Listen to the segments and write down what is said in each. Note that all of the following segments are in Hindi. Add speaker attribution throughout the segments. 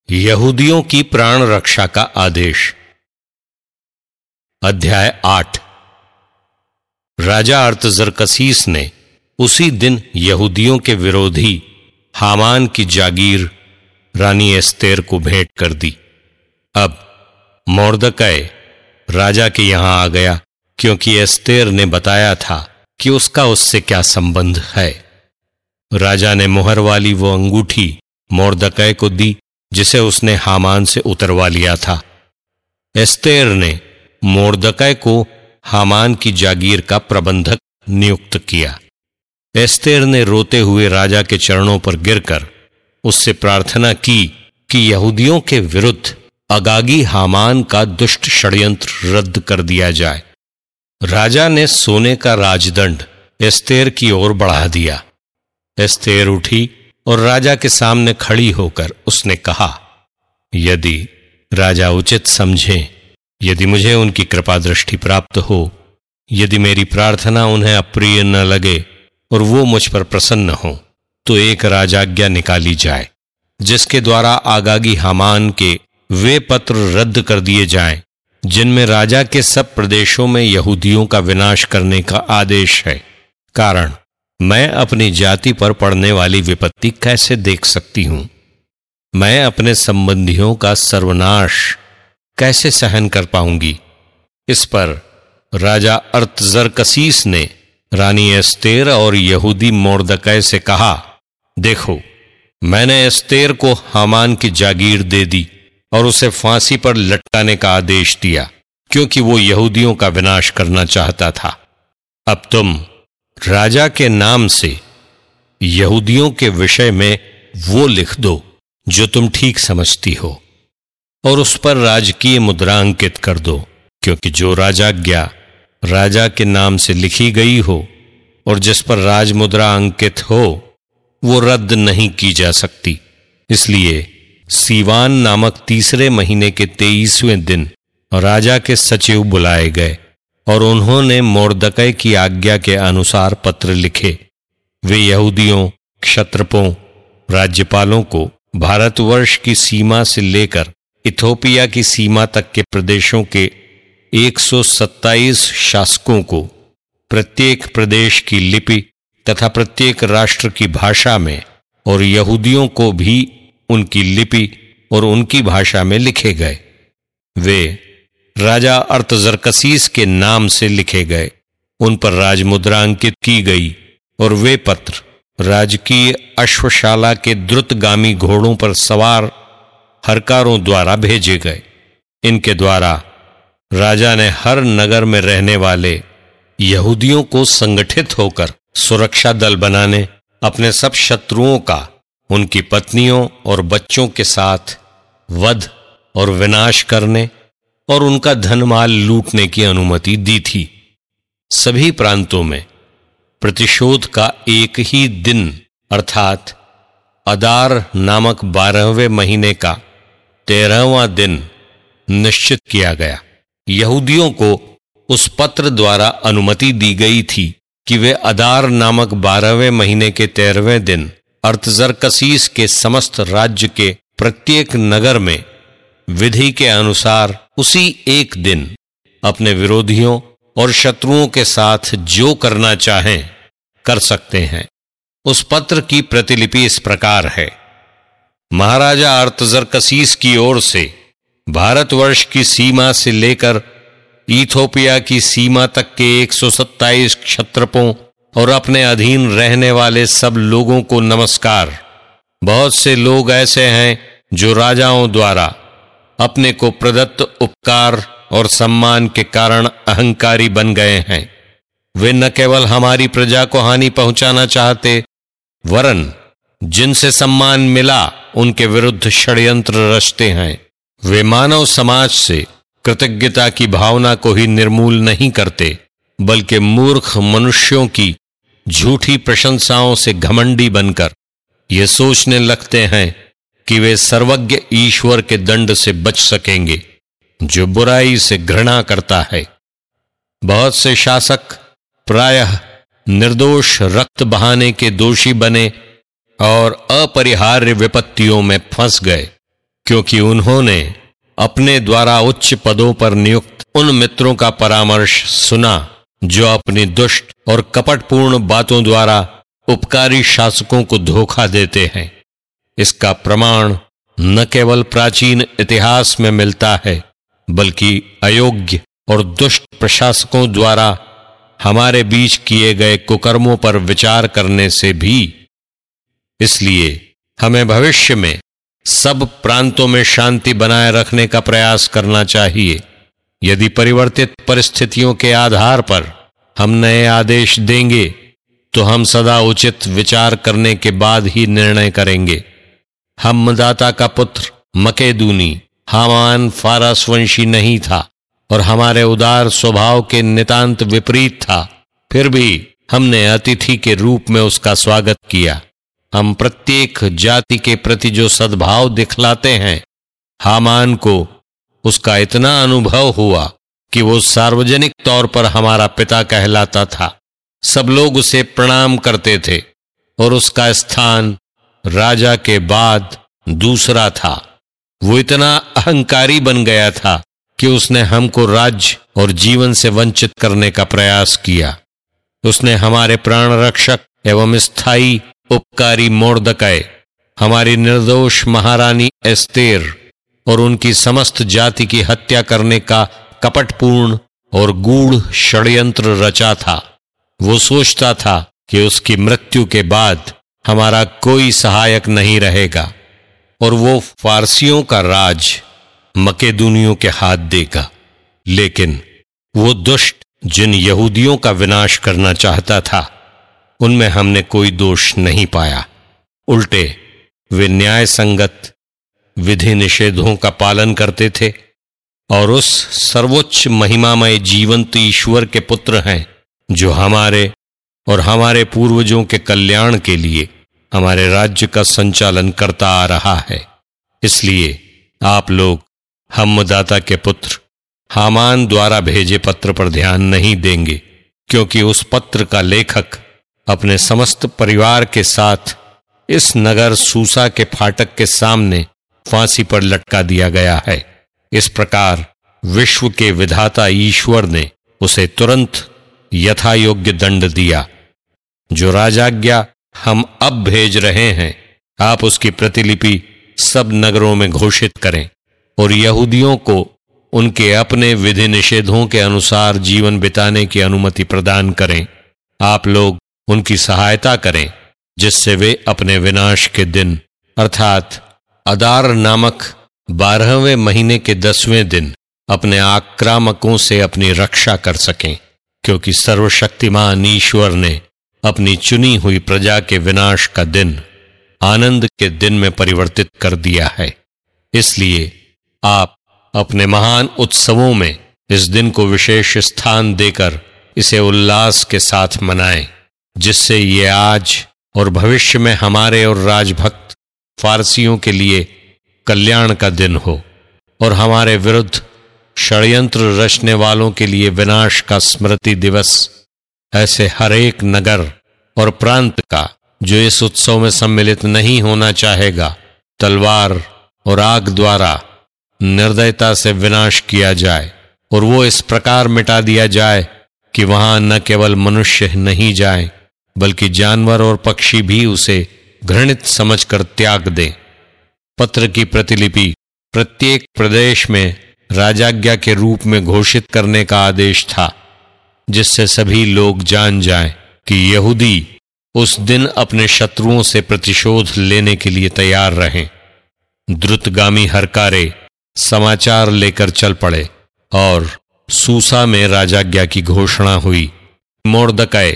Speaker 1: यहूदियों की प्राण रक्षा का आदेश। अध्याय 8। राजा अर्थजरकसीस ने उसी दिन यहूदियों के विरोधी हामान की जागीर रानी एस्तेर को भेंट कर दी। अब मोर्दकै राजा के यहां आ गया, क्योंकि एस्तेर ने बताया था कि उसका उससे क्या संबंध है। राजा ने मुहर वाली वो अंगूठी मोर्दकै को दी जिसे उसने हामान से उतरवा लिया था। एस्तेर ने मोर्दकै को हामान की जागीर का प्रबंधक नियुक्त किया। एस्तेर ने रोते हुए राजा के चरणों पर गिरकर उससे प्रार्थना की कि यहूदियों के विरुद्ध अगागी हामान का दुष्ट षड्यंत्र रद्द कर दिया जाए। राजा ने सोने का राजदंड एस्तेर की ओर बढ़ा दिया। एस्तेर उठी और राजा के सामने खड़ी होकर उसने कहा, यदि राजा उचित समझें, यदि मुझे उनकी कृपा दृष्टि प्राप्त हो, यदि मेरी प्रार्थना उन्हें अप्रिय न लगे और वो मुझ पर प्रसन्न हो, तो एक राजाज्ञा निकाली जाए जिसके द्वारा आगागी हामान के वे पत्र रद्द कर दिए जाएं जिनमें राजा के सब प्रदेशों में यहूदियों का विनाश करने का आदेश है। कारण मैं अपनी जाति पर पड़ने वाली विपत्ति कैसे देख सकती हूं? मैं अपने संबंधियों का सर्वनाश कैसे सहन कर पाऊंगी? इस पर राजा अर्थजरकसीस ने रानी एस्तेर और यहूदी मोर्दकै से कहा, देखो, मैंने एस्तेर को हामान की जागीर दे दी और उसे फांसी पर लटकाने का आदेश दिया, क्योंकि वो यहूदियों का विनाश करना चाहता था। अब तुम राजा के नाम से यहूदियों के विषय में वो लिख दो जो तुम ठीक समझती हो, और उस पर राजकीय मुद्रा अंकित कर दो, क्योंकि जो राजाज्ञा राजा के नाम से लिखी गई हो और जिस पर राजमुद्रा अंकित हो, वो रद्द नहीं की जा सकती। इसलिए सीवान नामक तीसरे महीने के 23वें दिन राजा के सचिव बुलाए गए और उन्होंने मोर्दकै की आज्ञा के अनुसार पत्र लिखे। वे यहूदियों, क्षत्रपों, राज्यपालों को भारतवर्ष की सीमा से लेकर इथोपिया की सीमा तक के प्रदेशों के 127 शासकों को प्रत्येक प्रदेश की लिपि तथा प्रत्येक राष्ट्र की भाषा में और यहूदियों को भी उनकी लिपि और उनकी भाषा में लिखे गए। वे राजा अर्थजरकसीस के नाम से लिखे गए, उन पर राजमुद्रा अंकित की गई और वे पत्र राजकीय अश्वशाला के द्रुतगामी घोड़ों पर सवार हरकारों द्वारा भेजे गए। इनके द्वारा राजा ने हर नगर में रहने वाले यहूदियों को संगठित होकर सुरक्षा दल बनाने, अपने सब शत्रुओं का उनकी पत्नियों और बच्चों के साथ वध और विनाश करने और उनका धनमाल लूटने की अनुमति दी थी। सभी प्रांतों में प्रतिशोध का एक ही दिन अर्थात अदार नामक 12वें महीने का 13वां दिन निश्चित किया गया। यहूदियों को उस पत्र द्वारा अनुमति दी गई थी कि वे अदार नामक 12वें महीने के 13वें दिन अर्थजरकसीस के समस्त राज्य के प्रत्येक नगर में विधि के अनुसार उसी एक दिन अपने विरोधियों और शत्रुओं के साथ जो करना चाहें कर सकते हैं। उस पत्र की प्रतिलिपि इस प्रकार है। महाराजा अर्थजरकसीस की ओर से भारतवर्ष की सीमा से लेकर इथोपिया की सीमा तक के 127 क्षत्रपों और अपने अधीन रहने वाले सब लोगों को नमस्कार। बहुत से लोग ऐसे हैं जो राजाओं द्वारा अपने को प्रदत्त उपकार और सम्मान के कारण अहंकारी बन गए हैं। वे न केवल हमारी प्रजा को हानि पहुंचाना चाहते, वरन जिनसे सम्मान मिला उनके विरुद्ध षड्यंत्र रचते हैं। वे मानव समाज से कृतज्ञता की भावना को ही निर्मूल नहीं करते, बल्कि मूर्ख मनुष्यों की झूठी प्रशंसाओं से घमंडी बनकर ये सोचने लगते हैं कि वे सर्वज्ञ ईश्वर के दंड से बच सकेंगे, जो बुराई से घृणा करता है। बहुत से शासक प्रायः निर्दोष रक्त बहाने के दोषी बने और अपरिहार्य विपत्तियों में फंस गए, क्योंकि उन्होंने अपने द्वारा उच्च पदों पर नियुक्त उन मित्रों का परामर्श सुना जो अपनी दुष्ट और कपटपूर्ण बातों द्वारा उपकारी शासकों को धोखा देते हैं। इसका प्रमाण न केवल प्राचीन इतिहास में मिलता है, बल्कि अयोग्य और दुष्ट प्रशासकों द्वारा हमारे बीच किए गए कुकर्मों पर विचार करने से भी। इसलिए हमें भविष्य में सब प्रांतों में शांति बनाए रखने का प्रयास करना चाहिए। यदि परिवर्तित परिस्थितियों के आधार पर हम नए आदेश देंगे तो हम सदा उचित विचार करने के बाद ही निर्णय करेंगे। हम्मदाता का पुत्र मकेदूनी हामान फारसवंशी नहीं था और हमारे उदार स्वभाव के नितांत विपरीत था, फिर भी हमने अतिथि के रूप में उसका स्वागत किया। हम प्रत्येक जाति के प्रति जो सद्भाव दिखलाते हैं, हामान को उसका इतना अनुभव हुआ कि वो सार्वजनिक तौर पर हमारा पिता कहलाता था। सब लोग उसे प्रणाम करते थे और उसका स्थान राजा के बाद दूसरा था। वो इतना अहंकारी बन गया था कि उसने हमको राज्य और जीवन से वंचित करने का प्रयास किया। उसने हमारे प्राण रक्षक एवं स्थायी उपकारी मोर्दकै, हमारी निर्दोष महारानी एस्तेर और उनकी समस्त जाति की हत्या करने का कपटपूर्ण और गूढ़ षड्यंत्र रचा था। वो सोचता था कि उसकी मृत्यु के बाद हमारा कोई सहायक नहीं रहेगा और वो फारसियों का राज मकेदूनियों के हाथ देगा। लेकिन वो दुष्ट जिन यहूदियों का विनाश करना चाहता था, उनमें हमने कोई दोष नहीं पाया। उल्टे वे न्याय संगत विधि निषेधों का पालन करते थे और उस सर्वोच्च महिमामय जीवंत ईश्वर के पुत्र हैं जो हमारे और हमारे पूर्वजों के कल्याण के लिए हमारे राज्य का संचालन करता आ रहा है। इसलिए आप लोग हम्मदाता के पुत्र हामान द्वारा भेजे पत्र पर ध्यान नहीं देंगे, क्योंकि उस पत्र का लेखक अपने समस्त परिवार के साथ इस नगर सूसा के फाटक के सामने फांसी पर लटका दिया गया है। इस प्रकार विश्व के विधाता ईश्वर ने उसे तुरंत यथा योग्य दंड दिया। जो राजाज्ञा हम अब भेज रहे हैं, आप उसकी प्रतिलिपि सब नगरों में घोषित करें और यहूदियों को उनके अपने विधि निषेधों के अनुसार जीवन बिताने की अनुमति प्रदान करें। आप लोग उनकी सहायता करें, जिससे वे अपने विनाश के दिन अर्थात अदार नामक 12वें महीने के 10वें दिन अपने आक्रामकों से अपनी रक्षा कर सकें, क्योंकि सर्वशक्तिमान ईश्वर ने अपनी चुनी हुई प्रजा के विनाश का दिन आनंद के दिन में परिवर्तित कर दिया है। इसलिए आप अपने महान उत्सवों में इस दिन को विशेष स्थान देकर इसे उल्लास के साथ मनाएं, जिससे ये आज और भविष्य में हमारे और राजभक्त फारसियों के लिए कल्याण का दिन हो और हमारे विरुद्ध षड्यंत्र रचने वालों के लिए विनाश का स्मृति दिवस। ऐसे हर एक नगर और प्रांत का जो इस उत्सव में सम्मिलित नहीं होना चाहेगा, तलवार और आग द्वारा निर्दयता से विनाश किया जाए और वो इस प्रकार मिटा दिया जाए कि वहां न केवल मनुष्य नहीं जाए, बल्कि जानवर और पक्षी भी उसे घृणित समझकर त्याग दें। पत्र की प्रतिलिपि प्रत्येक प्रदेश में राजाज्ञा के रूप में घोषित करने का आदेश था, जिससे सभी लोग जान जाएं कि यहूदी उस दिन अपने शत्रुओं से प्रतिशोध लेने के लिए तैयार रहें। द्रुतगामी हरकारे समाचार लेकर चल पड़े और सूसा में राजाज्ञा की घोषणा हुई। मोर्दकै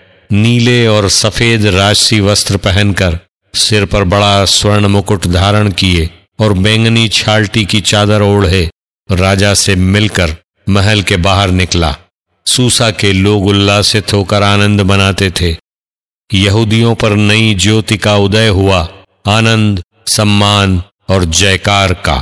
Speaker 1: नीले और सफेद राजसी वस्त्र पहनकर सिर पर बड़ा स्वर्ण मुकुट धारण किए और बैंगनी छाल्टी की चादर ओढ़े राजा से मिलकर महल के बाहर निकला। सूसा के लोग उल्लासित होकर आनंद मनाते थे। यहूदियों पर नई ज्योति का उदय हुआ, आनंद, सम्मान और जयकार का।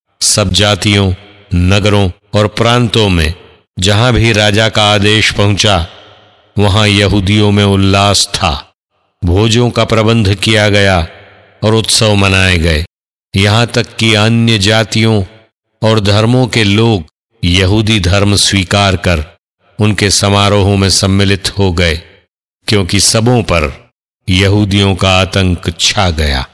Speaker 1: सब जातियों, नगरों और प्रांतों में जहां भी राजा का आदेश पहुंचा, वहां यहूदियों में उल्लास था। भोजों का प्रबंध किया गया और उत्सव मनाए गए। यहां तक कि अन्य जातियों और धर्मों के लोग यहूदी धर्म स्वीकार कर उनके समारोहों में सम्मिलित हो गए, क्योंकि सबों पर यहूदियों का आतंक छा गया।